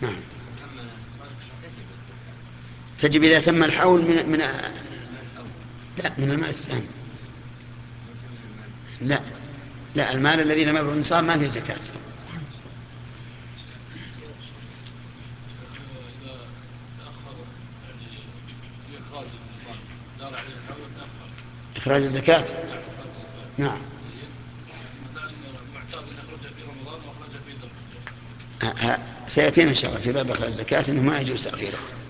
نعم. تجب إذا تم الحول لا، من المال الثاني. لا، لا، المال الذي لم يبلغ النصاب ما فيه زكاة. إخراج الزكاة. نعم. سيأتينا إن شاء الله في باب إخراج الزكاة أنه ما يجوز تأخيره.